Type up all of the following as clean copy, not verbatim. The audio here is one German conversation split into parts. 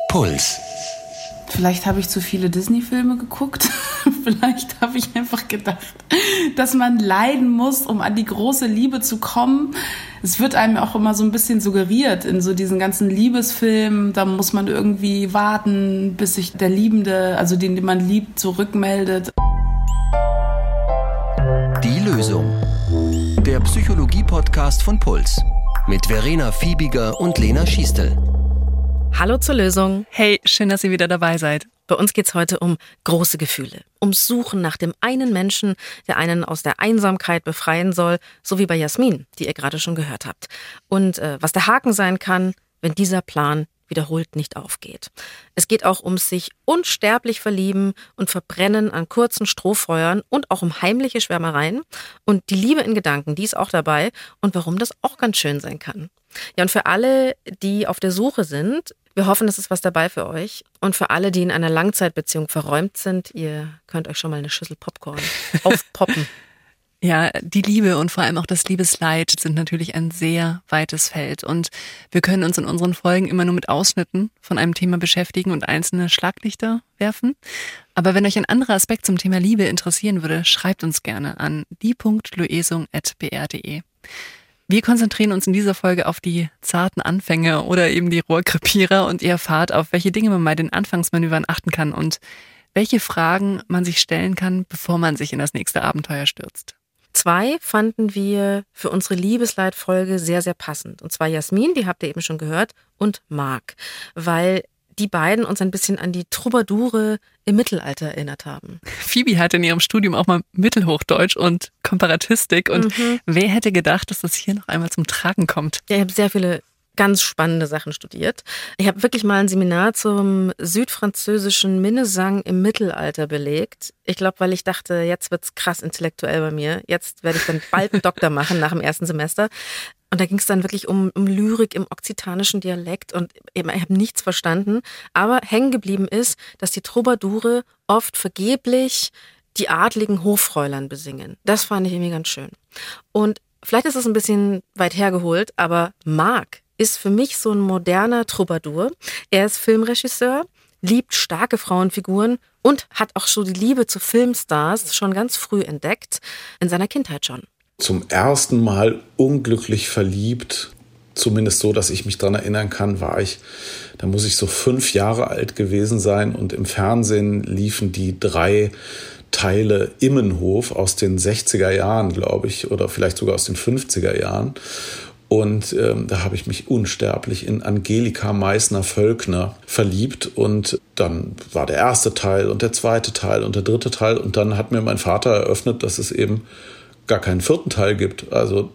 Puls. Vielleicht habe ich zu viele Disney-Filme geguckt. Vielleicht habe ich einfach gedacht, dass man leiden muss, um an die große Liebe zu kommen. Es wird einem auch immer so ein bisschen suggeriert in so diesen ganzen Liebesfilmen. Da muss man irgendwie warten, bis sich der Liebende, also den man liebt, zurückmeldet. Die Lösung. Der Psychologie-Podcast von Puls. Mit Verena Fiebiger und Lena Schiestel. Hallo zur Lösung. Hey, schön, dass ihr wieder dabei seid. Bei uns geht's heute um große Gefühle. Ums Suchen nach dem einen Menschen, der einen aus der Einsamkeit befreien soll, so wie bei Jasmin, die ihr gerade schon gehört habt. Und was der Haken sein kann, wenn dieser Plan wiederholt nicht aufgeht. Es geht auch ums sich unsterblich verlieben und verbrennen an kurzen Strohfeuern und auch um heimliche Schwärmereien. Und die Liebe in Gedanken, die ist auch dabei und warum das auch ganz schön sein kann. Ja, und für alle, die auf der Suche sind, wir hoffen, es ist was dabei für euch. Und für alle, die in einer Langzeitbeziehung verräumt sind, ihr könnt euch schon mal eine Schüssel Popcorn aufpoppen. Ja, die Liebe und vor allem auch das Liebesleid sind natürlich ein sehr weites Feld. Und wir können uns in unseren Folgen immer nur mit Ausschnitten von einem Thema beschäftigen und einzelne Schlaglichter werfen. Aber wenn euch ein anderer Aspekt zum Thema Liebe interessieren würde, schreibt uns gerne an die.loesung@br.de. Wir konzentrieren uns in dieser Folge auf die zarten Anfänge oder eben die Rohrkrepierer und ihr erfahrt, auf welche Dinge man bei den Anfangsmanövern achten kann und welche Fragen man sich stellen kann, bevor man sich in das nächste Abenteuer stürzt. 2 fanden wir für unsere Liebesleitfolge sehr, sehr passend. Und zwar Jasmin, die habt ihr eben schon gehört, und Marc, weil die beiden uns ein bisschen an die Troubadoure im Mittelalter erinnert haben. Phoebe hatte in ihrem Studium auch mal Mittelhochdeutsch und Komparatistik und wer hätte gedacht, dass das hier noch einmal zum Tragen kommt? Ja, ich habe sehr viele ganz spannende Sachen studiert. Ich habe wirklich mal ein Seminar zum südfranzösischen Minnesang im Mittelalter belegt. Ich glaube, weil ich dachte, jetzt wird's krass intellektuell bei mir. Jetzt werde ich dann bald einen Doktor machen nach dem ersten Semester. Und da ging es dann wirklich um Lyrik im okzitanischen Dialekt und ich habe nichts verstanden. Aber hängen geblieben ist, dass die Troubadoure oft vergeblich die adligen Hoffräulein besingen. Das fand ich irgendwie ganz schön. Und vielleicht ist es ein bisschen weit hergeholt, aber Marc ist für mich so ein moderner Troubadour. Er ist Filmregisseur, liebt starke Frauenfiguren und hat auch schon die Liebe zu Filmstars schon ganz früh entdeckt, in seiner Kindheit schon. Zum ersten Mal unglücklich verliebt, zumindest so, dass ich mich daran erinnern kann, da muss ich so 5 Jahre alt gewesen sein und im Fernsehen liefen die 3 Teile Immenhof aus den 60er Jahren, glaube ich, oder vielleicht sogar aus den 50er Jahren. Und da habe ich mich unsterblich in Angelika Meissner-Völkner verliebt. Und dann war der erste Teil und der zweite Teil und der dritte Teil. Und dann hat mir mein Vater eröffnet, dass es eben gar keinen 4. Teil gibt. Also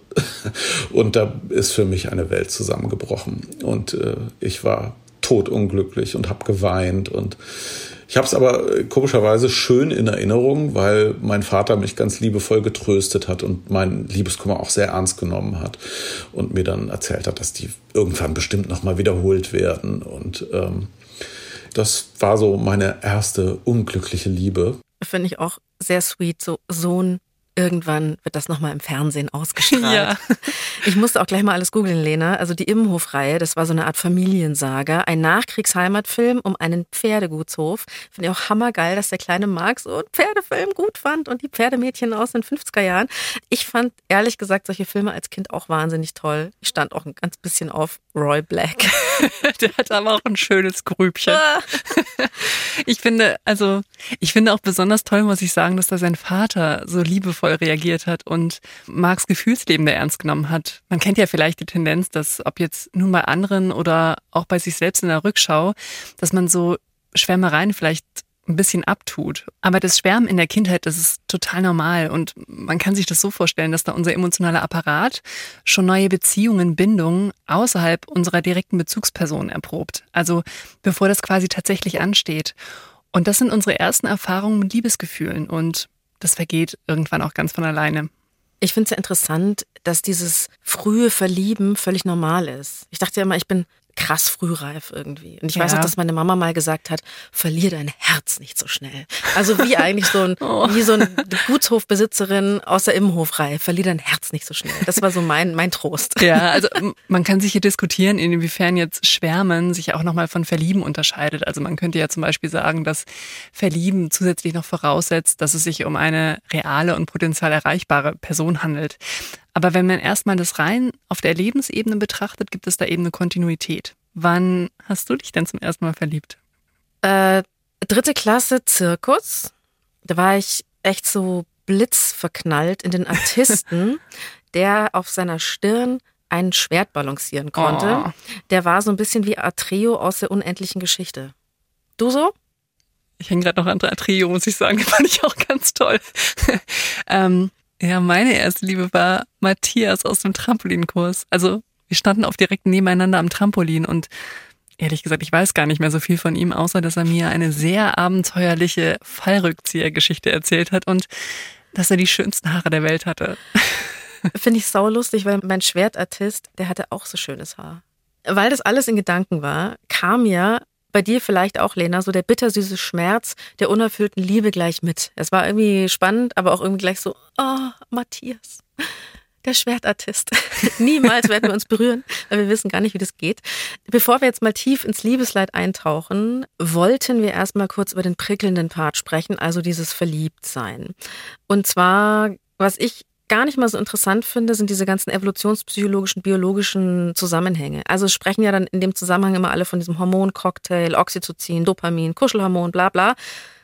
und da ist für mich eine Welt zusammengebrochen. Und ich war totunglücklich und habe geweint. Und ich habe es aber komischerweise schön in Erinnerung, weil mein Vater mich ganz liebevoll getröstet hat und meinen Liebeskummer auch sehr ernst genommen hat und mir dann erzählt hat, dass die irgendwann bestimmt nochmal wiederholt werden. Und das war so meine erste unglückliche Liebe. Finde ich auch sehr sweet, so ein irgendwann wird das nochmal im Fernsehen ausgestrahlt. Ja. Ich musste auch gleich mal alles googeln, Lena. Also die Immenhof-Reihe, das war so eine Art Familiensaga. Ein Nachkriegsheimatfilm um einen Pferdegutshof. Finde ich auch hammergeil, dass der kleine Marc so einen Pferdefilm gut fand und die Pferdemädchen aus den 50er Jahren. Ich fand ehrlich gesagt solche Filme als Kind auch wahnsinnig toll. Ich stand auch ein ganz bisschen auf Roy Black. Der hat aber auch ein schönes Grübchen. Ich finde auch besonders toll, muss ich sagen, dass da sein Vater so liebevoll reagiert hat und Marcs Gefühlsleben da ernst genommen hat. Man kennt ja vielleicht die Tendenz, dass ob jetzt nun bei anderen oder auch bei sich selbst in der Rückschau, dass man so Schwärmereien vielleicht ein bisschen abtut. Aber das Schwärmen in der Kindheit, das ist total normal und man kann sich das so vorstellen, dass da unser emotionaler Apparat schon neue Beziehungen, Bindungen außerhalb unserer direkten Bezugsperson erprobt. Also bevor das quasi tatsächlich ansteht. Und das sind unsere ersten Erfahrungen mit Liebesgefühlen und das vergeht irgendwann auch ganz von alleine. Ich finde es ja interessant, dass dieses frühe Verlieben völlig normal ist. Ich dachte ja immer, ich bin krass frühreif irgendwie. Und ich weiß auch, dass meine Mama mal gesagt hat, verlier dein Herz nicht so schnell. Also wie eigentlich wie so eine Gutshofbesitzerin aus der Immenhofreihe, verlier dein Herz nicht so schnell. Das war so mein Trost. Ja, also man kann sich hier diskutieren, inwiefern jetzt Schwärmen sich auch nochmal von Verlieben unterscheidet. Also man könnte ja zum Beispiel sagen, dass Verlieben zusätzlich noch voraussetzt, dass es sich um eine reale und potenziell erreichbare Person handelt. Aber wenn man erstmal das rein auf der Erlebensebene betrachtet, gibt es da eben eine Kontinuität. Wann hast du dich denn zum ersten Mal verliebt? 3. Klasse Zirkus. Da war ich echt so blitzverknallt in den Artisten, der auf seiner Stirn ein Schwert balancieren konnte. Oh. Der war so ein bisschen wie Atreo aus der unendlichen Geschichte. Du so? Ich hänge gerade noch an Atreo, muss ich sagen. Fand ich auch ganz toll. Ja, meine erste Liebe war Matthias aus dem Trampolinkurs. Also wir standen auch direkt nebeneinander am Trampolin und ehrlich gesagt, ich weiß gar nicht mehr so viel von ihm, außer dass er mir eine sehr abenteuerliche Fallrückzieher-Geschichte erzählt hat und dass er die schönsten Haare der Welt hatte. Finde ich saulustig, weil mein Schwertartist, der hatte auch so schönes Haar. Weil das alles in Gedanken war, kam ja bei dir vielleicht auch, Lena, so der bittersüße Schmerz der unerfüllten Liebe gleich mit. Es war irgendwie spannend, aber auch irgendwie gleich so, oh, Matthias, der Schwertartist. Niemals werden wir uns berühren, weil wir wissen gar nicht, wie das geht. Bevor wir jetzt mal tief ins Liebesleid eintauchen, wollten wir erstmal kurz über den prickelnden Part sprechen, also dieses Verliebtsein. Und zwar, was ich gar nicht mal so interessant finde, sind diese ganzen evolutionspsychologischen, biologischen Zusammenhänge. Also sprechen ja dann in dem Zusammenhang immer alle von diesem Hormoncocktail, Oxytocin, Dopamin, Kuschelhormon, bla bla.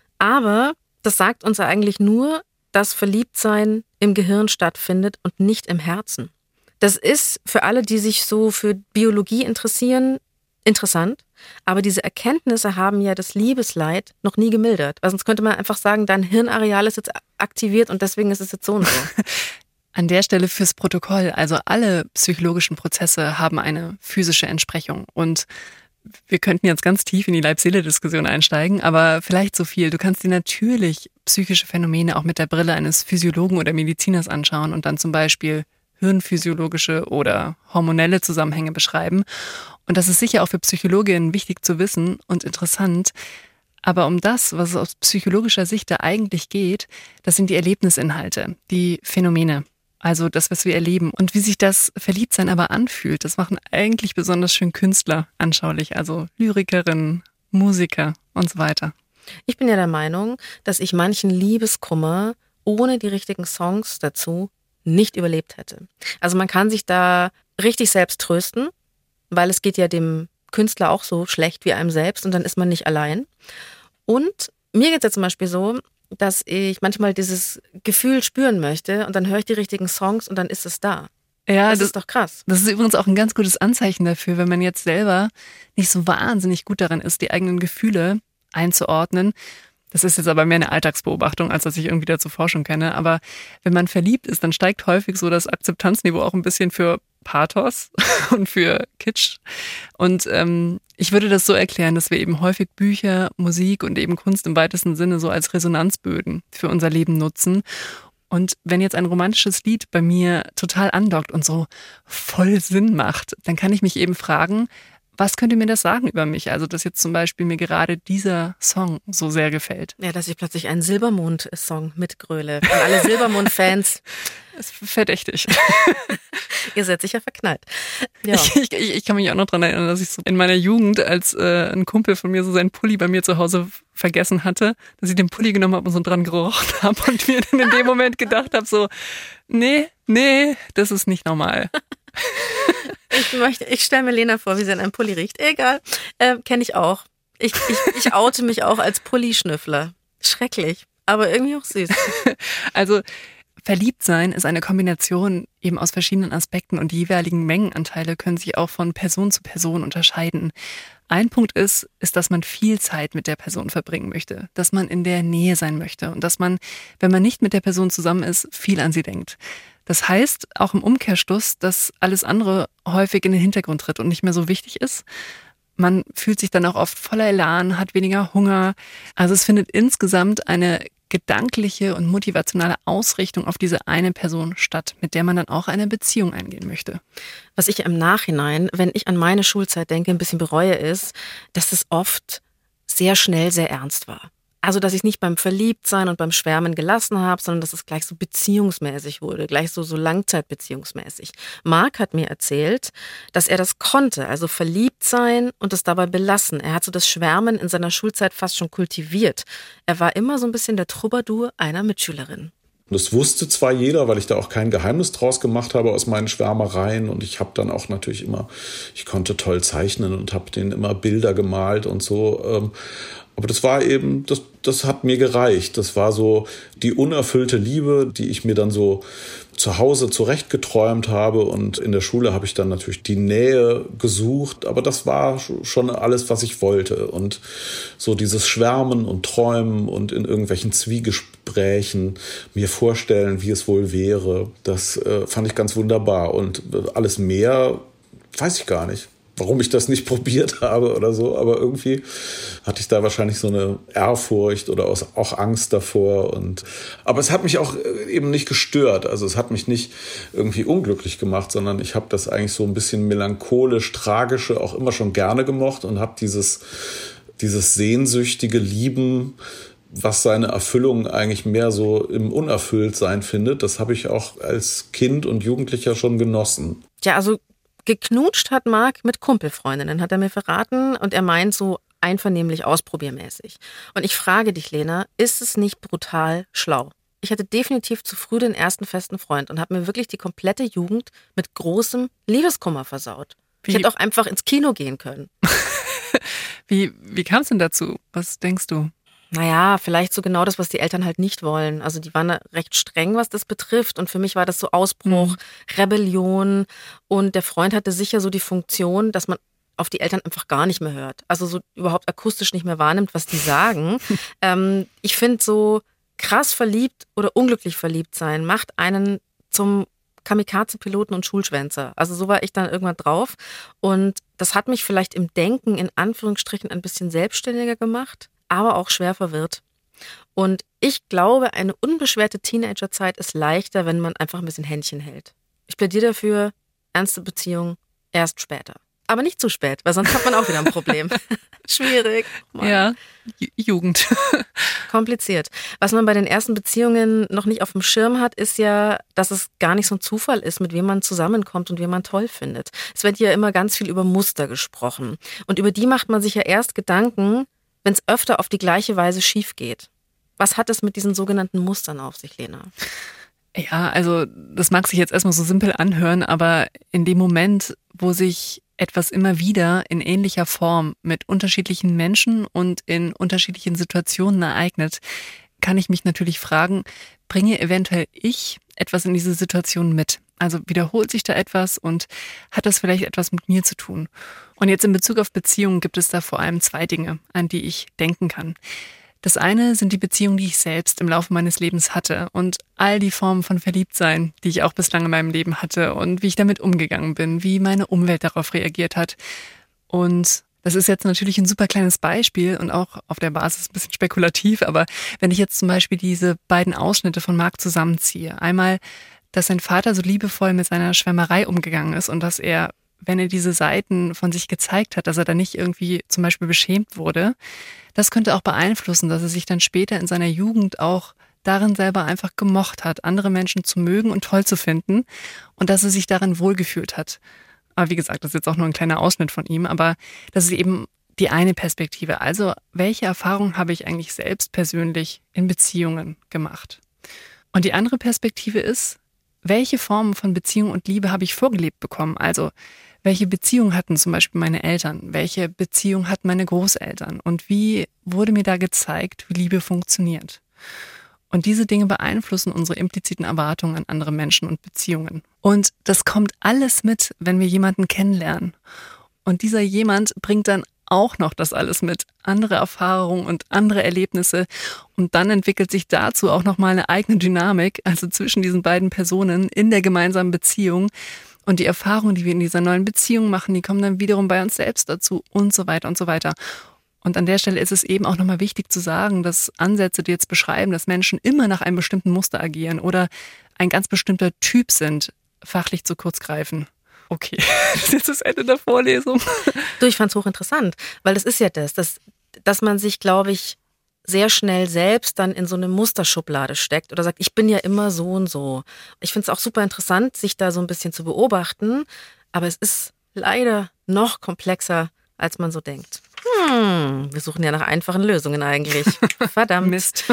Aber das sagt uns ja eigentlich nur, dass Verliebtsein im Gehirn stattfindet und nicht im Herzen. Das ist für alle, die sich so für Biologie interessieren, interessant. Aber diese Erkenntnisse haben ja das Liebesleid noch nie gemildert. Weil sonst könnte man einfach sagen, dein Hirnareal ist jetzt aktiviert und deswegen ist es jetzt so und so. An der Stelle fürs Protokoll, also alle psychologischen Prozesse haben eine physische Entsprechung. Und wir könnten jetzt ganz tief in die Leib-Seele-Diskussion einsteigen, aber vielleicht so viel. Du kannst dir natürlich psychische Phänomene auch mit der Brille eines Physiologen oder Mediziners anschauen und dann zum Beispiel hirnphysiologische oder hormonelle Zusammenhänge beschreiben. Und das ist sicher auch für Psychologinnen wichtig zu wissen und interessant. Aber um das, was es aus psychologischer Sicht da eigentlich geht, das sind die Erlebnisinhalte, die Phänomene. Also das, was wir erleben. Und wie sich das Verliebtsein aber anfühlt, das machen eigentlich besonders schön Künstler anschaulich. Also Lyrikerinnen, Musiker und so weiter. Ich bin ja der Meinung, dass ich manchen Liebeskummer ohne die richtigen Songs dazu nicht überlebt hätte. Also man kann sich da richtig selbst trösten, weil es geht ja dem Künstler auch so schlecht wie einem selbst und dann ist man nicht allein. Und mir geht es ja zum Beispiel so, dass ich manchmal dieses Gefühl spüren möchte und dann höre ich die richtigen Songs und dann ist es da. Ja, das ist doch krass. Das ist übrigens auch ein ganz gutes Anzeichen dafür, wenn man jetzt selber nicht so wahnsinnig gut daran ist, die eigenen Gefühle einzuordnen. Das ist jetzt aber mehr eine Alltagsbeobachtung, als dass ich irgendwie dazu Forschung kenne. Aber wenn man verliebt ist, dann steigt häufig so das Akzeptanzniveau auch ein bisschen für Pathos und für Kitsch. Und ich würde das so erklären, dass wir eben häufig Bücher, Musik und eben Kunst im weitesten Sinne so als Resonanzböden für unser Leben nutzen. Und wenn jetzt ein romantisches Lied bei mir total andockt und so voll Sinn macht, dann kann ich mich eben fragen, was könnte mir das sagen über mich? Also, dass jetzt zum Beispiel mir gerade dieser Song so sehr gefällt. Ja, dass ich plötzlich einen Silbermond-Song mitgröle. An alle Silbermond-Fans. Das ist verdächtig. Ihr seid sicher verknallt. Ja. Ich kann mich auch noch dran erinnern, dass ich so in meiner Jugend, als ein Kumpel von mir so seinen Pulli bei mir zu Hause vergessen hatte, dass ich den Pulli genommen habe und so dran gerochen habe und mir dann in dem Moment gedacht habe, so, nee, das ist nicht normal. Ich stelle mir Lena vor, wie sie an einem Pulli riecht. Egal, kenne ich auch. Ich oute mich auch als Pullischnüffler. Schrecklich, aber irgendwie auch süß. Also Verliebtsein ist eine Kombination eben aus verschiedenen Aspekten und die jeweiligen Mengenanteile können sich auch von Person zu Person unterscheiden. Ein Punkt ist, dass man viel Zeit mit der Person verbringen möchte, dass man in der Nähe sein möchte und dass man, wenn man nicht mit der Person zusammen ist, viel an sie denkt. Das heißt auch im Umkehrschluss, dass alles andere häufig in den Hintergrund tritt und nicht mehr so wichtig ist. Man fühlt sich dann auch oft voller Elan, hat weniger Hunger. Also es findet insgesamt eine gedankliche und motivationale Ausrichtung auf diese eine Person statt, mit der man dann auch eine Beziehung eingehen möchte. Was ich im Nachhinein, wenn ich an meine Schulzeit denke, ein bisschen bereue, ist, dass es oft sehr schnell sehr ernst war. Also, dass ich es nicht beim Verliebtsein und beim Schwärmen gelassen habe, sondern dass es gleich so beziehungsmäßig wurde, gleich so langzeitbeziehungsmäßig. Marc hat mir erzählt, dass er das konnte, also verliebt sein und es dabei belassen. Er hat so das Schwärmen in seiner Schulzeit fast schon kultiviert. Er war immer so ein bisschen der Troubadour einer Mitschülerin. Das wusste zwar jeder, weil ich da auch kein Geheimnis draus gemacht habe aus meinen Schwärmereien. Und ich habe dann auch natürlich immer, ich konnte toll zeichnen und habe denen immer Bilder gemalt und so. Aber das war eben, das hat mir gereicht. Das war so die unerfüllte Liebe, die ich mir dann so zu Hause zurechtgeträumt habe. Und in der Schule habe ich dann natürlich die Nähe gesucht. Aber das war schon alles, was ich wollte. Und so dieses Schwärmen und Träumen und in irgendwelchen Zwiegesprächen mir vorstellen, wie es wohl wäre, das fand ich ganz wunderbar. Und alles mehr weiß ich gar nicht, warum ich das nicht probiert habe oder so, aber irgendwie hatte ich da wahrscheinlich so eine Ehrfurcht oder auch Angst davor. Aber es hat mich auch eben nicht gestört, also es hat mich nicht irgendwie unglücklich gemacht, sondern ich habe das eigentlich so ein bisschen melancholisch, tragische auch immer schon gerne gemocht und habe dieses sehnsüchtige Lieben, was seine Erfüllung eigentlich mehr so im Unerfülltsein findet, das habe ich auch als Kind und Jugendlicher schon genossen. Ja, also geknutscht hat Marc mit Kumpelfreundinnen, hat er mir verraten. Und er meint so einvernehmlich ausprobiermäßig. Und ich frage dich, Lena, ist es nicht brutal schlau? Ich hatte definitiv zu früh den ersten festen Freund und habe mir wirklich die komplette Jugend mit großem Liebeskummer versaut. Ich hätte auch einfach ins Kino gehen können. Wie kam es denn dazu? Was denkst du? Naja, vielleicht so genau das, was die Eltern halt nicht wollen. Also die waren recht streng, was das betrifft. Und für mich war das so Ausbruch, Rebellion. Und der Freund hatte sicher so die Funktion, dass man auf die Eltern einfach gar nicht mehr hört. Also so überhaupt akustisch nicht mehr wahrnimmt, was die sagen. Ich finde so krass verliebt oder unglücklich verliebt sein macht einen zum Kamikaze-Piloten und Schulschwänzer. Also so war ich dann irgendwann drauf. Und das hat mich vielleicht im Denken in Anführungsstrichen ein bisschen selbstständiger gemacht, aber auch schwer verwirrt. Und ich glaube, eine unbeschwerte Teenagerzeit ist leichter, wenn man einfach ein bisschen Händchen hält. Ich plädiere dafür, ernste Beziehung erst später. Aber nicht zu spät, weil sonst hat man auch wieder ein Problem. Schwierig. Mann. Ja, Jugend. Kompliziert. Was man bei den ersten Beziehungen noch nicht auf dem Schirm hat, ist ja, dass es gar nicht so ein Zufall ist, mit wem man zusammenkommt und wen man toll findet. Es wird ja immer ganz viel über Muster gesprochen. Und über die macht man sich ja erst Gedanken, wenn es öfter auf die gleiche Weise schief geht. Was hat es mit diesen sogenannten Mustern auf sich, Lena? Ja, also das mag sich jetzt erstmal so simpel anhören, aber in dem Moment, wo sich etwas immer wieder in ähnlicher Form mit unterschiedlichen Menschen und in unterschiedlichen Situationen ereignet, kann ich mich natürlich fragen, bringe eventuell ich etwas in diese Situation mit? Also wiederholt sich da etwas und hat das vielleicht etwas mit mir zu tun? Und jetzt in Bezug auf Beziehungen gibt es da vor allem zwei Dinge, an die ich denken kann. Das eine sind die Beziehungen, die ich selbst im Laufe meines Lebens hatte und all die Formen von Verliebtsein, die ich auch bislang in meinem Leben hatte und wie ich damit umgegangen bin, wie meine Umwelt darauf reagiert hat. Und das ist jetzt natürlich ein super kleines Beispiel und auch auf der Basis ein bisschen spekulativ, aber wenn ich jetzt zum Beispiel diese beiden Ausschnitte von Marc zusammenziehe, einmal, dass sein Vater so liebevoll mit seiner Schwärmerei umgegangen ist und dass er, wenn er diese Seiten von sich gezeigt hat, dass er da nicht irgendwie zum Beispiel beschämt wurde, das könnte auch beeinflussen, dass er sich dann später in seiner Jugend auch darin selber einfach gemocht hat, andere Menschen zu mögen und toll zu finden und dass er sich darin wohlgefühlt hat. Aber wie gesagt, das ist jetzt auch nur ein kleiner Ausschnitt von ihm, aber das ist eben die eine Perspektive. Also, welche Erfahrungen habe ich eigentlich selbst persönlich in Beziehungen gemacht? Und die andere Perspektive ist, welche Formen von Beziehung und Liebe habe ich vorgelebt bekommen? Also, welche Beziehung hatten zum Beispiel meine Eltern? Welche Beziehung hatten meine Großeltern? Und wie wurde mir da gezeigt, wie Liebe funktioniert? Und diese Dinge beeinflussen unsere impliziten Erwartungen an andere Menschen und Beziehungen. Und das kommt alles mit, wenn wir jemanden kennenlernen. Und dieser jemand bringt dann auch noch das alles mit, andere Erfahrungen und andere Erlebnisse. Und dann entwickelt sich dazu auch nochmal eine eigene Dynamik, also zwischen diesen beiden Personen in der gemeinsamen Beziehung. Und die Erfahrungen, die wir in dieser neuen Beziehung machen, die kommen dann wiederum bei uns selbst dazu und so weiter und so weiter. Und an der Stelle ist es eben auch nochmal wichtig zu sagen, dass Ansätze, die jetzt beschreiben, dass Menschen immer nach einem bestimmten Muster agieren oder ein ganz bestimmter Typ sind, fachlich zu kurz greifen. Okay, das ist jetzt das Ende der Vorlesung. Du, ich fand's hochinteressant, weil das ist ja dass man sich, glaube ich, sehr schnell selbst dann in so eine Musterschublade steckt oder sagt, ich bin ja immer so und so. Ich finde es auch super interessant, sich da so ein bisschen zu beobachten, aber es ist leider noch komplexer, als man so denkt. Wir suchen ja nach einfachen Lösungen eigentlich. Verdammt. Mist.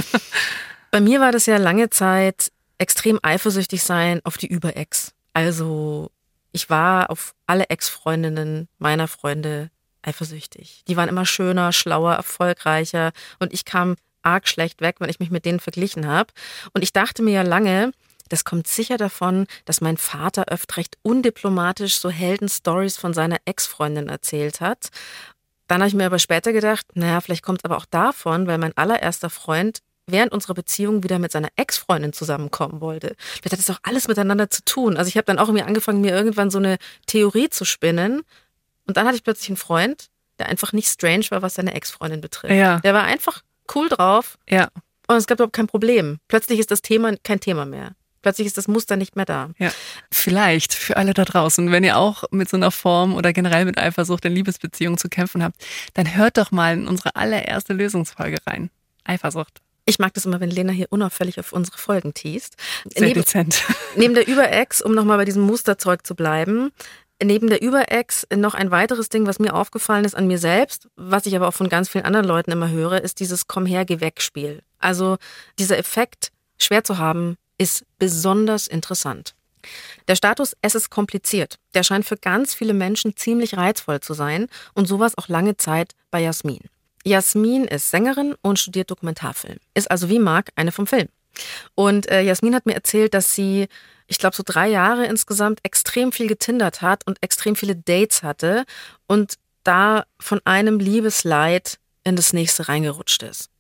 Bei mir war das ja lange Zeit extrem eifersüchtig sein auf die Überex. Also ich war auf alle Ex-Freundinnen meiner Freunde eifersüchtig. Die waren immer schöner, schlauer, erfolgreicher und ich kam arg schlecht weg, wenn ich mich mit denen verglichen habe. Und ich dachte mir ja lange, das kommt sicher davon, dass mein Vater öfter recht undiplomatisch so Heldenstories von seiner Ex-Freundin erzählt hat. Dann habe ich mir aber später gedacht, naja, vielleicht kommt es aber auch davon, weil mein allererster Freund während unserer Beziehung wieder mit seiner Ex-Freundin zusammenkommen wollte. Vielleicht hat das auch alles miteinander zu tun. Also ich habe dann auch irgendwie angefangen, mir irgendwann so eine Theorie zu spinnen. Und dann hatte ich plötzlich einen Freund, der einfach nicht strange war, was seine Ex-Freundin betrifft. Ja. Der war einfach cool drauf. Ja. Und es gab überhaupt kein Problem. Plötzlich ist das Thema kein Thema mehr. Plötzlich ist das Muster nicht mehr da. Ja, vielleicht für alle da draußen, wenn ihr auch mit so einer Form oder generell mit Eifersucht in Liebesbeziehungen zu kämpfen habt, dann hört doch mal in unsere allererste Lösungsfolge rein. Eifersucht. Ich mag das immer, wenn Lena hier unauffällig auf unsere Folgen teast. Sehr dezent. Neben der Überex, um nochmal bei diesem Musterzeug zu bleiben, neben der Überex noch ein weiteres Ding, was mir aufgefallen ist an mir selbst, was ich aber auch von ganz vielen anderen Leuten immer höre, ist dieses Komm-her-geh-weg-Spiel. Also dieser Effekt, schwer zu haben, ist besonders interessant. Der Status, es ist kompliziert, der scheint für ganz viele Menschen ziemlich reizvoll zu sein und sowas auch lange Zeit bei Jasmin. Jasmin ist Sängerin und studiert Dokumentarfilm, ist also wie Marc eine vom Film. Und Jasmin hat mir erzählt, dass sie, ich glaube so 3 Jahre insgesamt extrem viel getindert hat und extrem viele Dates hatte und da von einem Liebesleid in das nächste reingerutscht ist.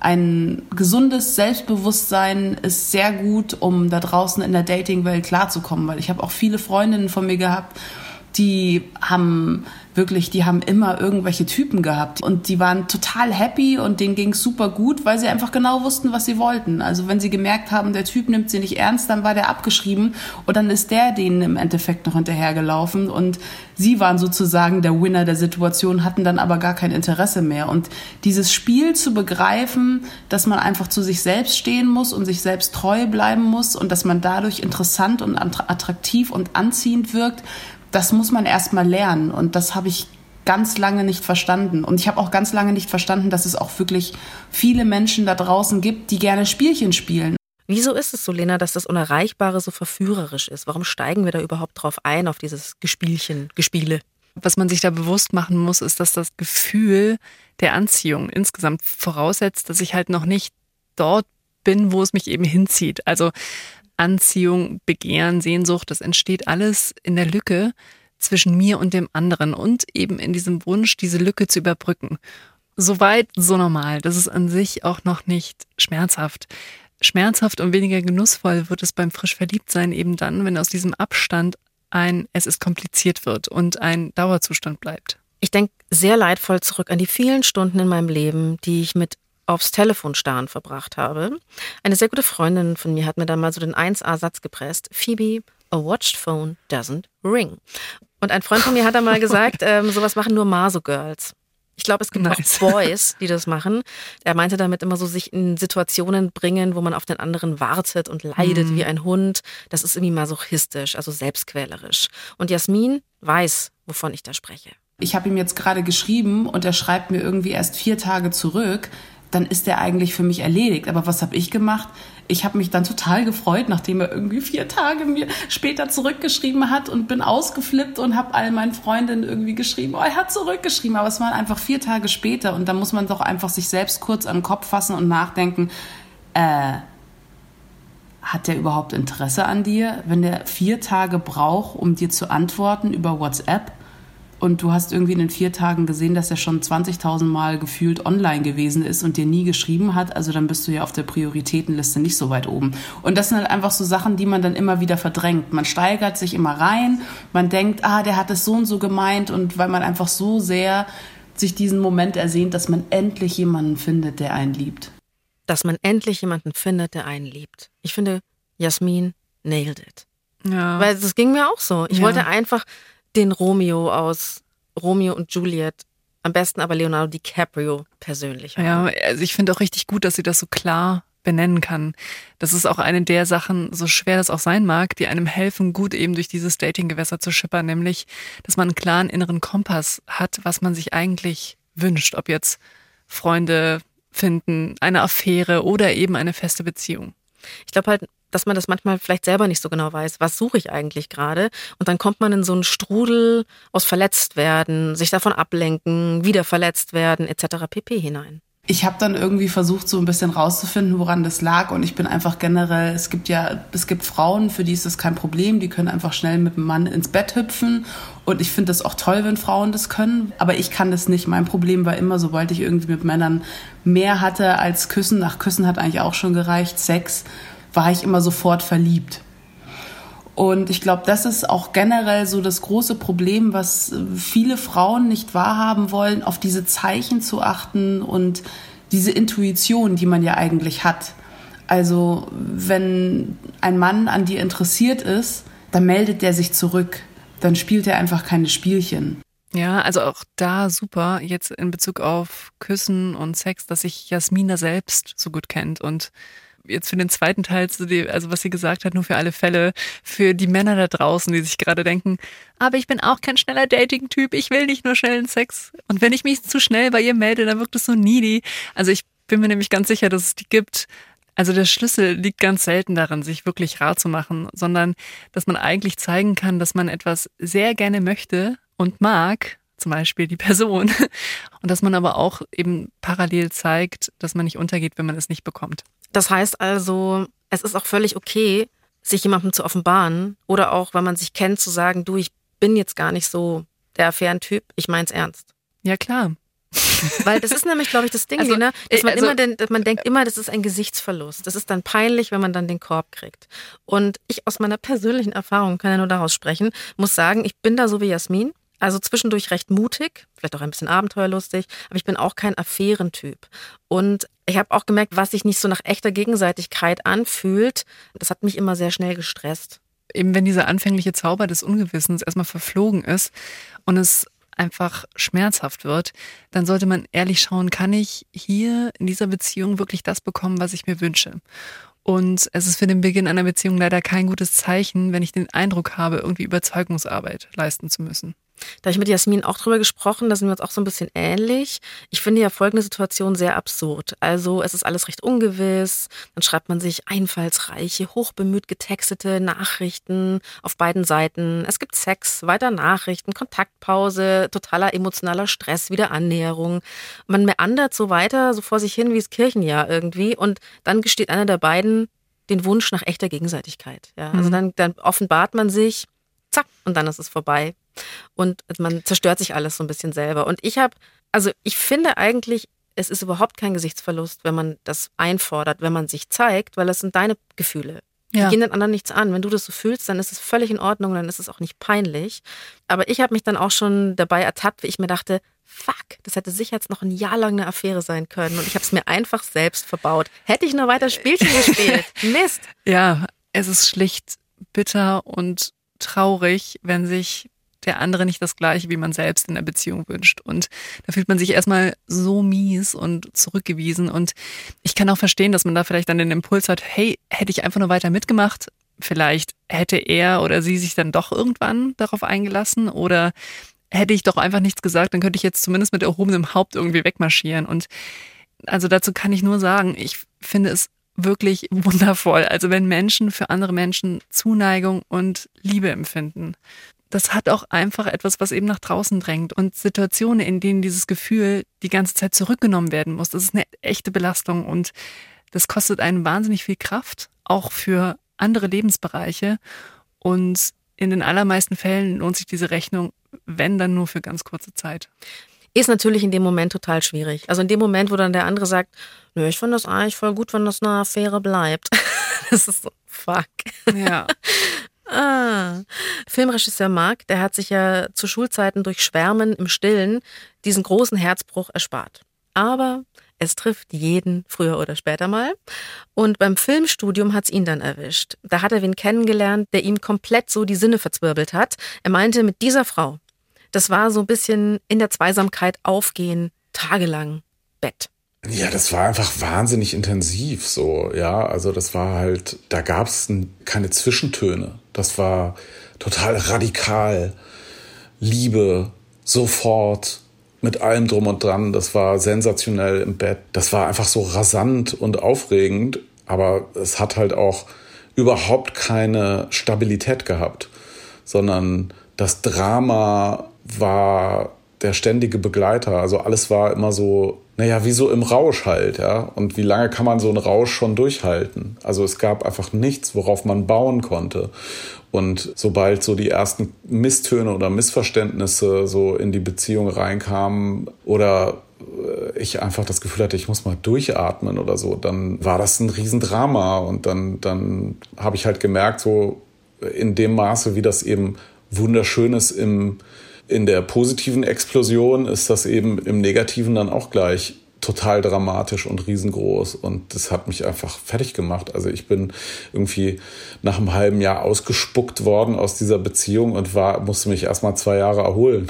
Ein gesundes Selbstbewusstsein ist sehr gut, um da draußen in der Dating-Welt klarzukommen, weil ich habe auch viele Freundinnen von mir gehabt, die haben immer irgendwelche Typen gehabt und die waren total happy und denen ging es super gut, weil sie einfach genau wussten, was sie wollten. Also wenn sie gemerkt haben, der Typ nimmt sie nicht ernst, dann war der abgeschrieben und dann ist der denen im Endeffekt noch hinterhergelaufen und sie waren sozusagen der Winner der Situation, hatten dann aber gar kein Interesse mehr. Und dieses Spiel zu begreifen, dass man einfach zu sich selbst stehen muss und sich selbst treu bleiben muss und dass man dadurch interessant und attraktiv und anziehend wirkt, das muss man erst mal lernen und das habe ich ganz lange nicht verstanden. Und ich habe auch ganz lange nicht verstanden, dass es auch wirklich viele Menschen da draußen gibt, die gerne Spielchen spielen. Wieso ist es so, Lena, dass das Unerreichbare so verführerisch ist? Warum steigen wir da überhaupt drauf ein, auf dieses Gespiele? Was man sich da bewusst machen muss, ist, dass das Gefühl der Anziehung insgesamt voraussetzt, dass ich halt noch nicht dort bin, wo es mich eben hinzieht. Also Anziehung, Begehren, Sehnsucht, das entsteht alles in der Lücke zwischen mir und dem anderen und eben in diesem Wunsch, diese Lücke zu überbrücken. Soweit, so normal. Das ist an sich auch noch nicht schmerzhaft. Schmerzhaft und weniger genussvoll wird es beim Frischverliebtsein eben dann, wenn aus diesem Abstand es ist kompliziert wird und ein Dauerzustand bleibt. Ich denke sehr leidvoll zurück an die vielen Stunden in meinem Leben, die ich mit aufs Telefon starren verbracht habe. Eine sehr gute Freundin von mir hat mir dann mal so den 1A-Satz gepresst. Phoebe, a watched phone doesn't ring. Und ein Freund von mir hat dann mal gesagt, sowas machen nur Maso-Girls. Ich glaube, es gibt auch Boys, die das machen. Er meinte damit immer so, sich in Situationen bringen, wo man auf den anderen wartet und leidet wie ein Hund. Das ist irgendwie masochistisch, also selbstquälerisch. Und Jasmin weiß, wovon ich da spreche. Ich habe ihm jetzt gerade geschrieben und er schreibt mir irgendwie erst 4 Tage zurück. Dann ist der eigentlich für mich erledigt. Aber was habe ich gemacht? Ich habe mich dann total gefreut, nachdem er irgendwie 4 Tage mir später zurückgeschrieben hat und bin ausgeflippt und habe all meinen Freundinnen irgendwie geschrieben, oh, er hat zurückgeschrieben. Aber es waren einfach 4 Tage später und da muss man doch einfach sich selbst kurz an den Kopf fassen und nachdenken, hat der überhaupt Interesse an dir? Wenn der 4 Tage braucht, um dir zu antworten über WhatsApp, und du hast irgendwie in den 4 Tagen gesehen, dass er schon 20.000 Mal gefühlt online gewesen ist und dir nie geschrieben hat, also dann bist du ja auf der Prioritätenliste nicht so weit oben. Und das sind halt einfach so Sachen, die man dann immer wieder verdrängt. Man steigert sich immer rein, man denkt, der hat es so und so gemeint und weil man einfach so sehr sich diesen Moment ersehnt, dass man endlich jemanden findet, der einen liebt. Dass man endlich jemanden findet, der einen liebt. Ich finde, Jasmin nailed it. Ja. Weil das ging mir auch so. Ich wollte einfach den Romeo aus Romeo und Juliet, am besten aber Leonardo DiCaprio persönlich haben. Ja, also ich finde auch richtig gut, dass sie das so klar benennen kann. Das ist auch eine der Sachen, so schwer das auch sein mag, die einem helfen, gut eben durch dieses Datinggewässer zu schippern, nämlich, dass man einen klaren inneren Kompass hat, was man sich eigentlich wünscht, ob jetzt Freunde finden, eine Affäre oder eben eine feste Beziehung. Ich glaube halt, dass man das manchmal vielleicht selber nicht so genau weiß, was suche ich eigentlich gerade? Und dann kommt man in so einen Strudel aus verletzt werden, sich davon ablenken, wieder verletzt werden etc. pp. Hinein. Ich habe dann irgendwie versucht, so ein bisschen rauszufinden, woran das lag. Und ich bin einfach generell, es gibt Frauen, für die ist das kein Problem. Die können einfach schnell mit dem Mann ins Bett hüpfen. Und ich finde das auch toll, wenn Frauen das können. Aber ich kann das nicht. Mein Problem war immer, sobald ich irgendwie mit Männern mehr hatte als Küssen, nach Küssen hat eigentlich auch schon gereicht, Sex, war ich immer sofort verliebt. Und ich glaube, das ist auch generell so das große Problem, was viele Frauen nicht wahrhaben wollen, auf diese Zeichen zu achten und diese Intuition, die man ja eigentlich hat. Also wenn ein Mann an dir interessiert ist, dann meldet der sich zurück. Dann spielt er einfach keine Spielchen. Ja, also auch da super, jetzt in Bezug auf Küssen und Sex, dass sich Jasmina selbst so gut kennt und jetzt für den zweiten Teil, also was sie gesagt hat, nur für alle Fälle, für die Männer da draußen, die sich gerade denken, aber ich bin auch kein schneller Dating-Typ, ich will nicht nur schnellen Sex. Und wenn ich mich zu schnell bei ihr melde, dann wirkt es so needy. Also ich bin mir nämlich ganz sicher, dass es die gibt. Also der Schlüssel liegt ganz selten darin, sich wirklich rar zu machen, sondern dass man eigentlich zeigen kann, dass man etwas sehr gerne möchte und mag, zum Beispiel die Person, und dass man aber auch eben parallel zeigt, dass man nicht untergeht, wenn man es nicht bekommt. Das heißt also, es ist auch völlig okay, sich jemandem zu offenbaren oder auch, wenn man sich kennt, zu sagen, du, ich bin jetzt gar nicht so der Affärentyp, ich mein's ernst. Ja, klar. Weil das ist nämlich, glaube ich, das Ding, Also, ne? Man denkt immer, das ist ein Gesichtsverlust. Das ist dann peinlich, wenn man dann den Korb kriegt. Und ich aus meiner persönlichen Erfahrung, kann ja nur daraus sprechen, muss sagen, ich bin da so wie Jasmin. Also zwischendurch recht mutig, vielleicht auch ein bisschen abenteuerlustig, aber ich bin auch kein Affärentyp. Und ich habe auch gemerkt, was sich nicht so nach echter Gegenseitigkeit anfühlt, das hat mich immer sehr schnell gestresst. Eben wenn dieser anfängliche Zauber des Ungewissens erstmal verflogen ist und es einfach schmerzhaft wird, dann sollte man ehrlich schauen, kann ich hier in dieser Beziehung wirklich das bekommen, was ich mir wünsche? Und es ist für den Beginn einer Beziehung leider kein gutes Zeichen, wenn ich den Eindruck habe, irgendwie Überzeugungsarbeit leisten zu müssen. Da habe ich mit Jasmin auch drüber gesprochen, da sind wir uns auch so ein bisschen ähnlich. Ich finde ja folgende Situation sehr absurd. Also es ist alles recht ungewiss, dann schreibt man sich einfallsreiche, hochbemüht getextete Nachrichten auf beiden Seiten. Es gibt Sex, weiter Nachrichten, Kontaktpause, totaler emotionaler Stress, wieder Annäherung. Man meandert so weiter, so vor sich hin wie das Kirchenjahr irgendwie und dann gesteht einer der beiden den Wunsch nach echter Gegenseitigkeit. Ja, also dann offenbart man sich, zack, und dann ist es vorbei. Und man zerstört sich alles so ein bisschen selber. Und ich finde eigentlich, es ist überhaupt kein Gesichtsverlust, wenn man das einfordert, wenn man sich zeigt, weil das sind deine Gefühle. Die gehen den anderen nichts an. Wenn du das so fühlst, dann ist es völlig in Ordnung, dann ist es auch nicht peinlich. Aber ich habe mich dann auch schon dabei ertappt, wie ich mir dachte, fuck, das hätte sicher jetzt noch ein Jahr lang eine Affäre sein können. Und ich habe es mir einfach selbst verbaut. Hätte ich nur weiter Spielchen gespielt. Mist. Ja, es ist schlicht bitter und traurig, wenn sich der andere nicht das Gleiche wie man selbst in der Beziehung wünscht. Und da fühlt man sich erstmal so mies und zurückgewiesen. Und ich kann auch verstehen, dass man da vielleicht dann den Impuls hat, hey, hätte ich einfach nur weiter mitgemacht, vielleicht hätte er oder sie sich dann doch irgendwann darauf eingelassen oder hätte ich doch einfach nichts gesagt, dann könnte ich jetzt zumindest mit erhobenem Haupt irgendwie wegmarschieren. Und also dazu kann ich nur sagen, ich finde es wirklich wundervoll. Also wenn Menschen für andere Menschen Zuneigung und Liebe empfinden, das hat auch einfach etwas, was eben nach draußen drängt. Und Situationen, in denen dieses Gefühl die ganze Zeit zurückgenommen werden muss, das ist eine echte Belastung und das kostet einen wahnsinnig viel Kraft, auch für andere Lebensbereiche. Und in den allermeisten Fällen lohnt sich diese Rechnung, wenn dann nur für ganz kurze Zeit. Ist natürlich in dem Moment total schwierig. Also in dem Moment, wo dann der andere sagt, nö, ich finde das eigentlich voll gut, wenn das eine Affäre bleibt. Das ist so, fuck. Ja. Filmregisseur Marc, der hat sich ja zu Schulzeiten durch Schwärmen im Stillen diesen großen Herzbruch erspart. Aber es trifft jeden früher oder später mal. Und beim Filmstudium hat's ihn dann erwischt. Da hat er wen kennengelernt, der ihm komplett so die Sinne verzwirbelt hat. Er meinte, mit dieser Frau, das war so ein bisschen in der Zweisamkeit aufgehen, tagelang Bett. Ja, das war einfach wahnsinnig intensiv so, ja. Also das war halt, da gab's keine Zwischentöne. Das war total radikal. Liebe, sofort, mit allem drum und dran. Das war sensationell im Bett. Das war einfach so rasant und aufregend. Aber es hat halt auch überhaupt keine Stabilität gehabt. Sondern das Drama war der ständige Begleiter. Also alles war immer so, naja, wie so im Rausch halt, ja. Und wie lange kann man so einen Rausch schon durchhalten? Also es gab einfach nichts, worauf man bauen konnte. Und sobald so die ersten Misstöne oder Missverständnisse so in die Beziehung reinkamen oder ich einfach das Gefühl hatte, ich muss mal durchatmen oder so, dann war das ein Riesendrama. Und dann habe ich halt gemerkt, so in dem Maße, wie das eben wunderschön ist in der positiven Explosion, ist das eben im Negativen dann auch gleich total dramatisch und riesengroß. Und das hat mich einfach fertig gemacht. Also ich bin irgendwie nach einem halben Jahr ausgespuckt worden aus dieser Beziehung und musste mich erst mal 2 Jahre erholen.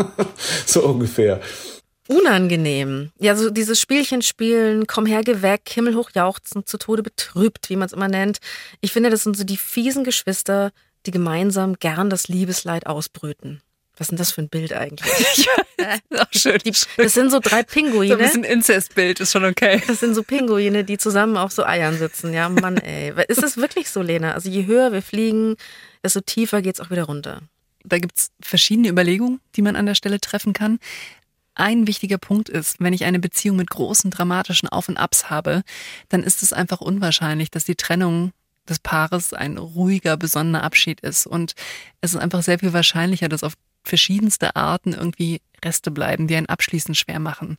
So ungefähr. Unangenehm. Ja, so dieses Spielchen spielen, komm her, geh weg, himmelhoch jauchzen, zu Tode betrübt, wie man es immer nennt. Ich finde, das sind so die fiesen Geschwister, die gemeinsam gern das Liebesleid ausbrüten. Was ist denn das für ein Bild eigentlich? Auch schön, das sind so 3 Pinguine. So ein bisschen Inzestbild, ist schon okay. Das sind so Pinguine, die zusammen auf so Eiern sitzen. Ja, Mann, ey. Ist es wirklich so, Lena? Also je höher wir fliegen, desto tiefer geht's auch wieder runter. Da gibt's verschiedene Überlegungen, die man an der Stelle treffen kann. Ein wichtiger Punkt ist, wenn ich eine Beziehung mit großen dramatischen Auf und Abs habe, dann ist es einfach unwahrscheinlich, dass die Trennung des Paares ein ruhiger, besonnener Abschied ist. Und es ist einfach sehr viel wahrscheinlicher, dass auf verschiedenste Arten irgendwie Reste bleiben, die ein Abschließen schwer machen.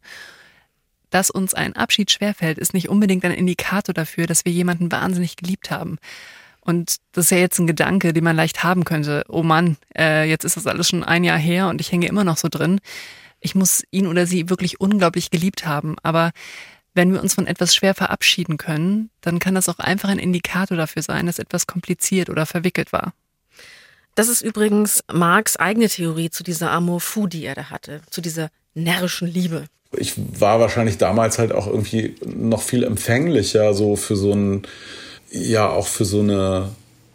Dass uns ein Abschied schwerfällt, ist nicht unbedingt ein Indikator dafür, dass wir jemanden wahnsinnig geliebt haben. Und das ist ja jetzt ein Gedanke, den man leicht haben könnte. Oh Mann, jetzt ist das alles schon 1 Jahr her und ich hänge immer noch so drin. Ich muss ihn oder sie wirklich unglaublich geliebt haben. Aber wenn wir uns von etwas schwer verabschieden können, dann kann das auch einfach ein Indikator dafür sein, dass etwas kompliziert oder verwickelt war. Das ist übrigens Marcs eigene Theorie zu dieser Amour fou, die er da hatte, zu dieser närrischen Liebe. Ich war wahrscheinlich damals halt auch irgendwie noch viel empfänglicher so für so ein, ja auch für so eine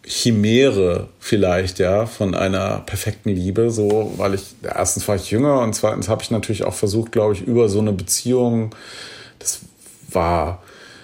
Chimäre vielleicht, ja, von einer perfekten Liebe, so, weil erstens war ich jünger und zweitens habe ich natürlich auch versucht, glaube ich, über so eine Beziehung, das war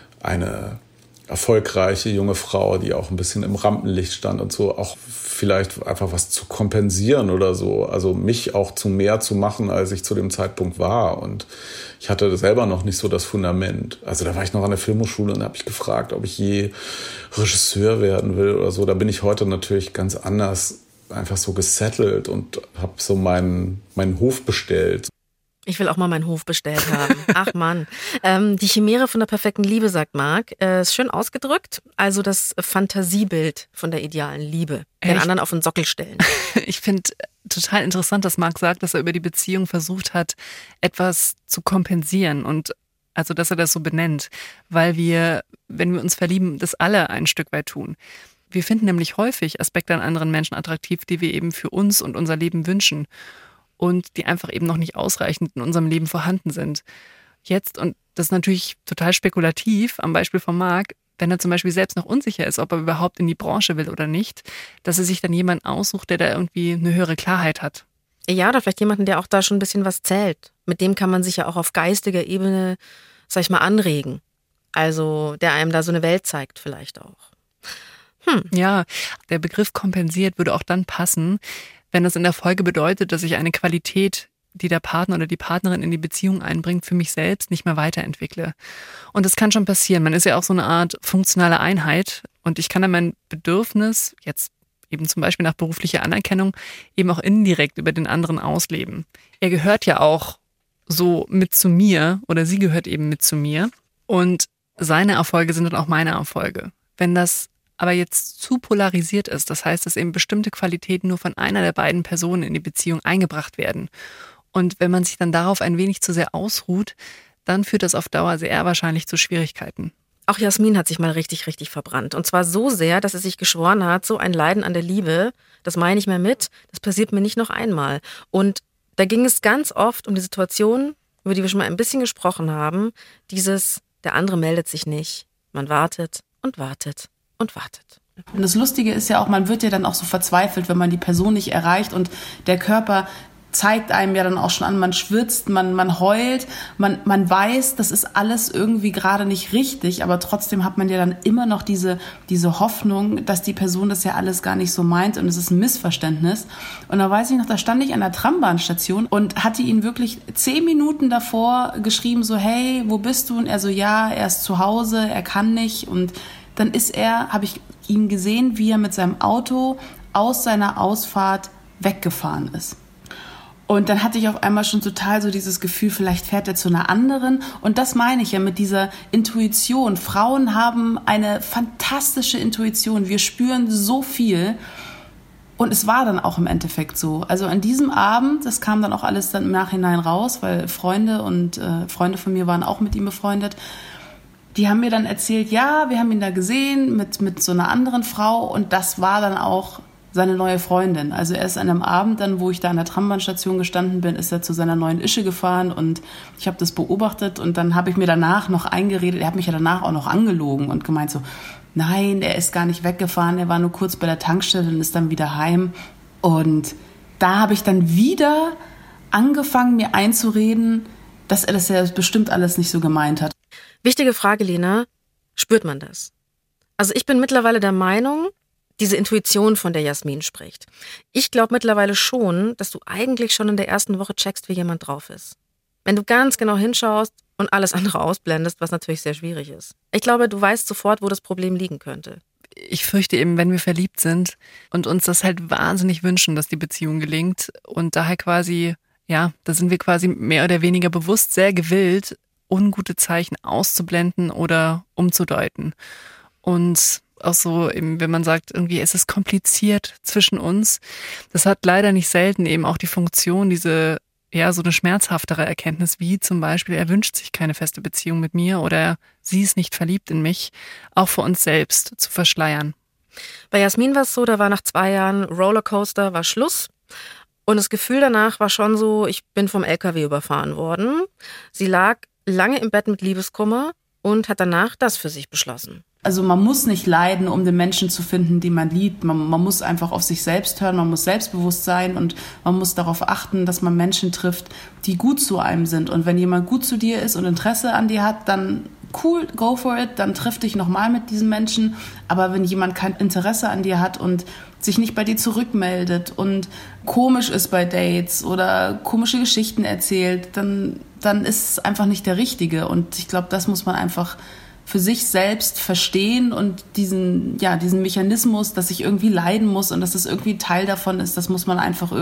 eine erfolgreiche junge Frau, die auch ein bisschen im Rampenlicht stand und so, auch vielleicht einfach was zu kompensieren oder so, also mich auch zu mehr zu machen, als ich zu dem Zeitpunkt war. Und ich hatte selber noch nicht so das Fundament. Also da war ich noch an der Filmhochschule und habe ich gefragt, ob ich je Regisseur werden will oder so. Da bin ich heute natürlich ganz anders einfach so gesettelt und habe so meinen Hof bestellt. Ich will auch mal meinen Hof bestellt haben. Ach Mann. Die Chimäre von der perfekten Liebe, sagt Marc, ist schön ausgedrückt. Also das Fantasiebild von der idealen Liebe. Den anderen auf den Sockel stellen. Ich finde total interessant, dass Marc sagt, dass er über die Beziehung versucht hat, etwas zu kompensieren und also, dass er das so benennt. Weil wir, wenn wir uns verlieben, das alle ein Stück weit tun. Wir finden nämlich häufig Aspekte an anderen Menschen attraktiv, die wir eben für uns und unser Leben wünschen. Und die einfach eben noch nicht ausreichend in unserem Leben vorhanden sind. Jetzt, und das ist natürlich total spekulativ, am Beispiel von Marc, wenn er zum Beispiel selbst noch unsicher ist, ob er überhaupt in die Branche will oder nicht, dass er sich dann jemanden aussucht, der da irgendwie eine höhere Klarheit hat. Ja, oder vielleicht jemanden, der auch da schon ein bisschen was zählt. Mit dem kann man sich ja auch auf geistiger Ebene, sag ich mal, anregen. Also, der einem da so eine Welt zeigt vielleicht auch. Ja, der Begriff kompensiert würde auch dann passen, wenn das in der Folge bedeutet, dass ich eine Qualität, die der Partner oder die Partnerin in die Beziehung einbringt, für mich selbst nicht mehr weiterentwickle. Und das kann schon passieren. Man ist ja auch so eine Art funktionale Einheit und ich kann dann mein Bedürfnis, jetzt eben zum Beispiel nach beruflicher Anerkennung, eben auch indirekt über den anderen ausleben. Er gehört ja auch so mit zu mir oder sie gehört eben mit zu mir und seine Erfolge sind dann auch meine Erfolge. Wenn das aber jetzt zu polarisiert ist. Das heißt, dass eben bestimmte Qualitäten nur von einer der beiden Personen in die Beziehung eingebracht werden. Und wenn man sich dann darauf ein wenig zu sehr ausruht, dann führt das auf Dauer sehr wahrscheinlich zu Schwierigkeiten. Auch Jasmin hat sich mal richtig, richtig verbrannt. Und zwar so sehr, dass sie sich geschworen hat, so ein Leiden an der Liebe, das meine ich mehr mit, das passiert mir nicht noch einmal. Und da ging es ganz oft um die Situation, über die wir schon mal ein bisschen gesprochen haben, dieses, der andere meldet sich nicht. Man wartet und wartet und wartet. Und das Lustige ist ja auch, man wird ja dann auch so verzweifelt, wenn man die Person nicht erreicht und der Körper zeigt einem ja dann auch schon an, man schwitzt, man heult, man weiß, das ist alles irgendwie gerade nicht richtig, aber trotzdem hat man ja dann immer noch diese Hoffnung, dass die Person das ja alles gar nicht so meint und es ist ein Missverständnis. Und da weiß ich noch, da stand ich an der Trambahnstation und hatte ihn wirklich 10 Minuten davor geschrieben, so, hey, wo bist du? Und er so, ja, er ist zu Hause, er kann nicht. Und dann habe ich ihn gesehen, wie er mit seinem Auto aus seiner Ausfahrt weggefahren ist. Und dann hatte ich auf einmal schon total so dieses Gefühl, vielleicht fährt er zu einer anderen. Und das meine ich ja mit dieser Intuition. Frauen haben eine fantastische Intuition. Wir spüren so viel. Und es war dann auch im Endeffekt so. Also an diesem Abend, das kam dann auch alles dann im Nachhinein raus, weil Freunde von mir waren auch mit ihm befreundet. Die haben mir dann erzählt, ja, wir haben ihn da gesehen mit so einer anderen Frau. Und das war dann auch seine neue Freundin. Also er ist an einem Abend dann, wo ich da an der Trambahnstation gestanden bin, ist er zu seiner neuen Ische gefahren und ich habe das beobachtet und dann habe ich mir danach noch eingeredet, er hat mich ja danach auch noch angelogen und gemeint so, nein, er ist gar nicht weggefahren, er war nur kurz bei der Tankstelle und ist dann wieder heim. Und da habe ich dann wieder angefangen, mir einzureden, dass er das ja bestimmt alles nicht so gemeint hat. Wichtige Frage, Lena, spürt man das? Also ich bin mittlerweile der Meinung, diese Intuition, von der Jasmin spricht. Ich glaube mittlerweile schon, dass du eigentlich schon in der ersten Woche checkst, wie jemand drauf ist. Wenn du ganz genau hinschaust und alles andere ausblendest, was natürlich sehr schwierig ist. Ich glaube, du weißt sofort, wo das Problem liegen könnte. Ich fürchte eben, wenn wir verliebt sind und uns das halt wahnsinnig wünschen, dass die Beziehung gelingt und daher quasi, ja, da sind wir quasi mehr oder weniger bewusst sehr gewillt, ungute Zeichen auszublenden oder umzudeuten. Und auch so, eben, wenn man sagt, irgendwie es ist kompliziert zwischen uns, das hat leider nicht selten eben auch die Funktion, diese, ja, so eine schmerzhaftere Erkenntnis, wie zum Beispiel, er wünscht sich keine feste Beziehung mit mir oder sie ist nicht verliebt in mich, auch für uns selbst zu verschleiern. Bei Jasmin war es so, da war nach 2 Jahren Rollercoaster, war Schluss. Und das Gefühl danach war schon so, ich bin vom LKW überfahren worden. Sie lag lange im Bett mit Liebeskummer und hat danach das für sich beschlossen. Also man muss nicht leiden, um den Menschen zu finden, den man liebt. Man muss einfach auf sich selbst hören, man muss selbstbewusst sein und man muss darauf achten, dass man Menschen trifft, die gut zu einem sind. Und wenn jemand gut zu dir ist und Interesse an dir hat, dann cool, go for it, dann triff dich nochmal mit diesen Menschen. Aber wenn jemand kein Interesse an dir hat und sich nicht bei dir zurückmeldet und komisch ist bei Dates oder komische Geschichten erzählt, dann ist es einfach nicht der Richtige. Und ich glaube, das muss man einfach für sich selbst verstehen und diesen Mechanismus, dass ich irgendwie leiden muss und dass das irgendwie Teil davon ist, das muss man einfach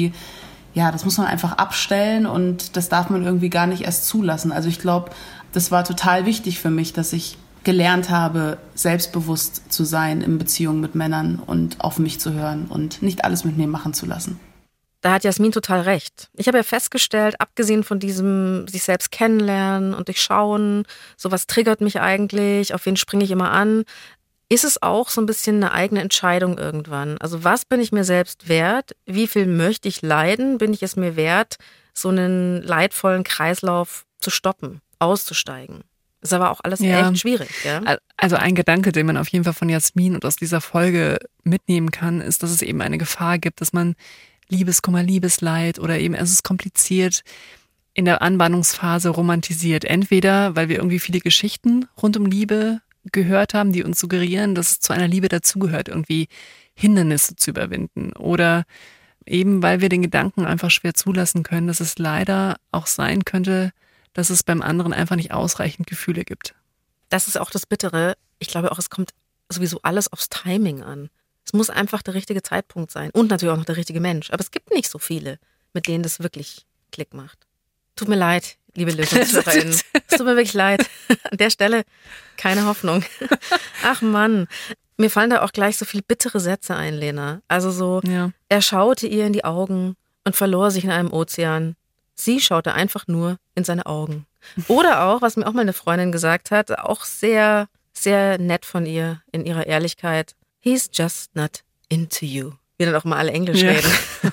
abstellen und das darf man irgendwie gar nicht erst zulassen. Also ich glaube, das war total wichtig für mich, dass ich gelernt habe, selbstbewusst zu sein in Beziehungen mit Männern und auf mich zu hören und nicht alles mit mir machen zu lassen. Da hat Jasmin total recht. Ich habe ja festgestellt, abgesehen von diesem sich selbst kennenlernen und durchschauen, sowas triggert mich eigentlich, auf wen springe ich immer an, ist es auch so ein bisschen eine eigene Entscheidung irgendwann. Also was bin ich mir selbst wert? Wie viel möchte ich leiden? Bin ich es mir wert, so einen leidvollen Kreislauf zu stoppen, auszusteigen? Ist aber auch alles echt schwierig. Ja? Also ein Gedanke, den man auf jeden Fall von Jasmin und aus dieser Folge mitnehmen kann, ist, dass es eben eine Gefahr gibt, dass man Liebeskummer, Liebesleid oder eben es ist kompliziert in der Anbahnungsphase romantisiert. Entweder, weil wir irgendwie viele Geschichten rund um Liebe gehört haben, die uns suggerieren, dass es zu einer Liebe dazugehört, irgendwie Hindernisse zu überwinden. Oder eben, weil wir den Gedanken einfach schwer zulassen können, dass es leider auch sein könnte, dass es beim anderen einfach nicht ausreichend Gefühle gibt. Das ist auch das Bittere. Ich glaube auch, es kommt sowieso alles aufs Timing an. Es muss einfach der richtige Zeitpunkt sein und natürlich auch noch der richtige Mensch. Aber es gibt nicht so viele, mit denen das wirklich Klick macht. Tut mir leid, liebe LösungssucherInnen. Es tut mir wirklich leid. An der Stelle keine Hoffnung. Ach Mann. Mir fallen da auch gleich so viel bittere Sätze ein, Lena. Also so, Er schaute ihr in die Augen und verlor sich in einem Ozean. Sie schaute einfach nur in seine Augen. Oder auch, was mir auch mal eine Freundin gesagt hat, auch sehr, sehr nett von ihr in ihrer Ehrlichkeit. He's just not into you. Wir dann auch mal alle Englisch reden.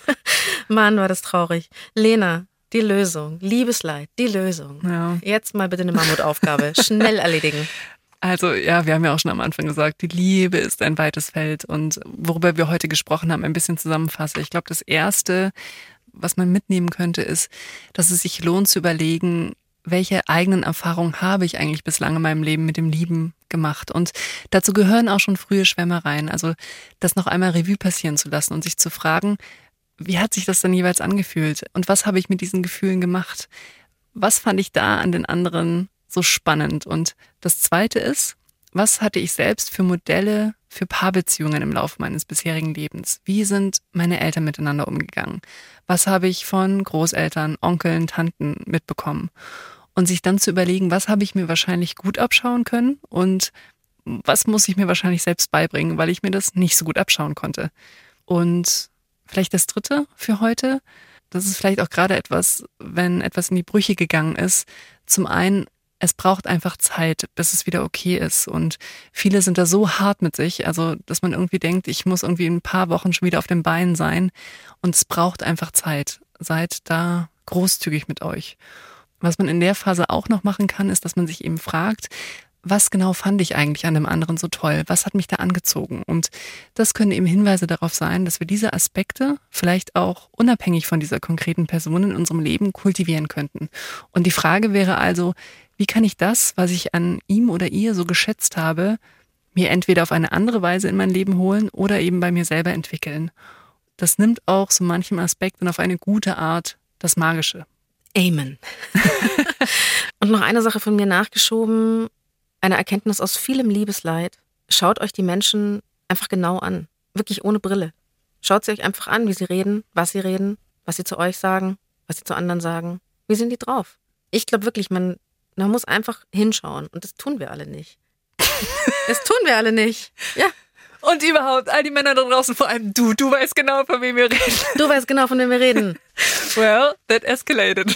Mann, war das traurig. Lena, die Lösung. Liebesleid, die Lösung. Ja. Jetzt mal bitte eine Mammutaufgabe. Schnell erledigen. Also ja, wir haben ja auch schon am Anfang gesagt, die Liebe ist ein weites Feld und worüber wir heute gesprochen haben, ein bisschen zusammenfasse. Ich glaube, das Erste, was man mitnehmen könnte, ist, dass es sich lohnt zu überlegen, welche eigenen Erfahrungen habe ich eigentlich bislang in meinem Leben mit dem Lieben gemacht. Und dazu gehören auch schon frühe Schwärmereien. Also das noch einmal Revue passieren zu lassen und sich zu fragen, wie hat sich das dann jeweils angefühlt? Und was habe ich mit diesen Gefühlen gemacht? Was fand ich da an den anderen so spannend? Und das Zweite ist, was hatte ich selbst für Modelle für Paarbeziehungen im Laufe meines bisherigen Lebens? Wie sind meine Eltern miteinander umgegangen? Was habe ich von Großeltern, Onkeln, Tanten mitbekommen? Und sich dann zu überlegen, was habe ich mir wahrscheinlich gut abschauen können und was muss ich mir wahrscheinlich selbst beibringen, weil ich mir das nicht so gut abschauen konnte. Und vielleicht das Dritte für heute, das ist vielleicht auch gerade etwas, wenn etwas in die Brüche gegangen ist. Zum einen, es braucht einfach Zeit, bis es wieder okay ist. Und viele sind da so hart mit sich, also dass man irgendwie denkt, ich muss irgendwie in ein paar Wochen schon wieder auf den Beinen sein. Und es braucht einfach Zeit. Seid da großzügig mit euch. Was man in der Phase auch noch machen kann, ist, dass man sich eben fragt, was genau fand ich eigentlich an dem anderen so toll? Was hat mich da angezogen? Und das können eben Hinweise darauf sein, dass wir diese Aspekte vielleicht auch unabhängig von dieser konkreten Person in unserem Leben kultivieren könnten. Und die Frage wäre also, wie kann ich das, was ich an ihm oder ihr so geschätzt habe, mir entweder auf eine andere Weise in mein Leben holen oder eben bei mir selber entwickeln? Das nimmt auch so manchem Aspekt und auf eine gute Art das Magische. Amen. Und noch eine Sache von mir nachgeschoben, eine Erkenntnis aus vielem Liebesleid. Schaut euch die Menschen einfach genau an, wirklich ohne Brille. Schaut sie euch einfach an, wie sie reden, was sie zu euch sagen, was sie zu anderen sagen. Wie sind die drauf? Ich glaube wirklich, man muss einfach hinschauen und das tun wir alle nicht. Das tun wir alle nicht, ja. Und überhaupt, all die Männer da draußen, vor allem du weißt genau, von wem wir reden. Du weißt genau, von wem wir reden. Well, that escalated.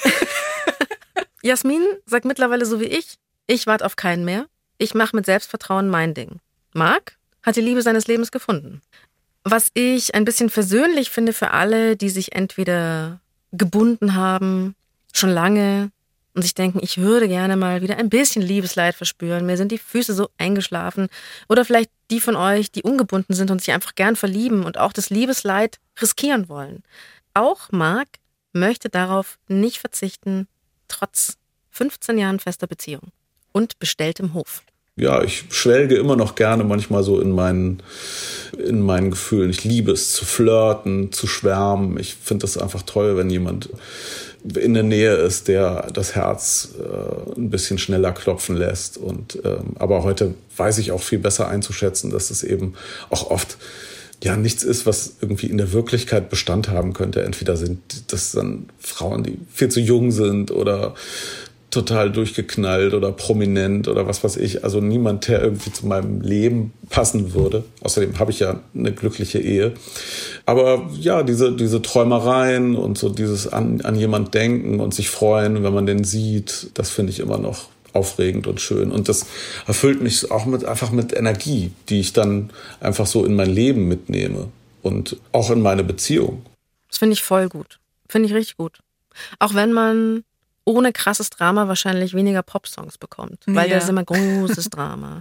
Jasmin sagt mittlerweile so wie ich warte auf keinen mehr. Ich mache mit Selbstvertrauen mein Ding. Marc hat die Liebe seines Lebens gefunden. Was ich ein bisschen versöhnlich finde für alle, die sich entweder gebunden haben, schon lange, und sich denken, ich würde gerne mal wieder ein bisschen Liebesleid verspüren. Mir sind die Füße so eingeschlafen. Oder vielleicht die von euch, die ungebunden sind und sich einfach gern verlieben und auch das Liebesleid riskieren wollen. Auch Marc möchte darauf nicht verzichten, trotz 15 Jahren fester Beziehung und bestelltem Hof. Ja, ich schwelge immer noch gerne manchmal so in meinen Gefühlen. Ich liebe es zu flirten, zu schwärmen. Ich finde das einfach toll, wenn jemand in der Nähe ist, der das Herz ein bisschen schneller klopfen lässt. Aber heute weiß ich auch viel besser einzuschätzen, dass es eben auch oft ja nichts ist, was irgendwie in der Wirklichkeit Bestand haben könnte. Entweder sind das dann Frauen, die viel zu jung sind oder total durchgeknallt oder prominent oder was weiß ich. Also niemand, der irgendwie zu meinem Leben passen würde. Außerdem habe ich ja eine glückliche Ehe. Aber ja, diese Träumereien und so dieses an jemand denken und sich freuen, wenn man den sieht, das finde ich immer noch aufregend und schön. Und das erfüllt mich auch einfach mit Energie, die ich dann einfach so in mein Leben mitnehme und auch in meine Beziehung. Das finde ich voll gut. Finde ich richtig gut. Auch wenn man ohne krasses Drama wahrscheinlich weniger Popsongs bekommt, weil das ist immer großes Drama.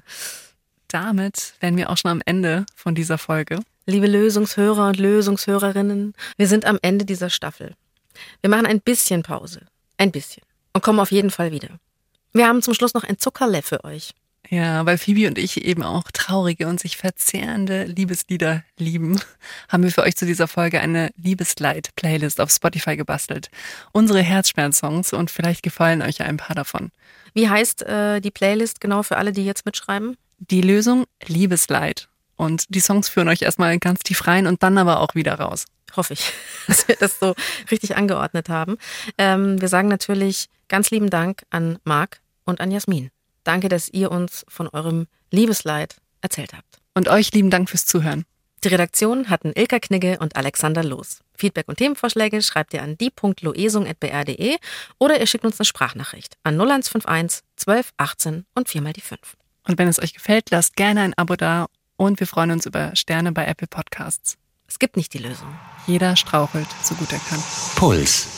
Damit wären wir auch schon am Ende von dieser Folge. Liebe Lösungshörer und Lösungshörerinnen, wir sind am Ende dieser Staffel. Wir machen ein bisschen Pause. Ein bisschen. Und kommen auf jeden Fall wieder. Wir haben zum Schluss noch ein Zuckerle für euch. Ja, weil Phoebe und ich eben auch traurige und sich verzehrende Liebeslieder lieben, haben wir für euch zu dieser Folge eine Liebesleid-Playlist auf Spotify gebastelt. Unsere Herzschmerz-Songs und vielleicht gefallen euch ja ein paar davon. Wie heißt die Playlist genau für alle, die jetzt mitschreiben? Die Lösung Liebesleid. Und die Songs führen euch erstmal ganz tief rein und dann aber auch wieder raus. Hoffe ich, dass wir das so richtig angeordnet haben. Wir sagen natürlich ganz lieben Dank an Marc und an Jasmin. Danke, dass ihr uns von eurem Liebesleid erzählt habt. Und euch lieben Dank fürs Zuhören. Die Redaktion hatten Ilka Knigge und Alexander Loos. Feedback und Themenvorschläge schreibt ihr an die.loesung@br.de oder ihr schickt uns eine Sprachnachricht an 0151 12 18 und 4 mal die 5. Und wenn es euch gefällt, lasst gerne ein Abo da und wir freuen uns über Sterne bei Apple Podcasts. Es gibt nicht die Lösung. Jeder strauchelt, so gut er kann. Puls.